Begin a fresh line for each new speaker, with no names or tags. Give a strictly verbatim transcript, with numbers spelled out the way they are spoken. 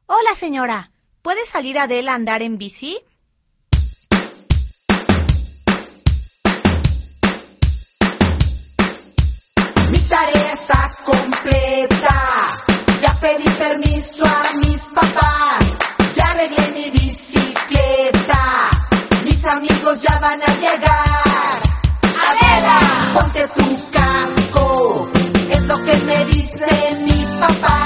Hola, señora. ¿Puede salir Adela a andar en bici?
Mi tarea está completa. Ya pedí permiso a mis papás. Ya arreglé mi bicicleta. Mis amigos ya van a llegar. Adela, ponte tu casco. Es lo que me dice mi papá.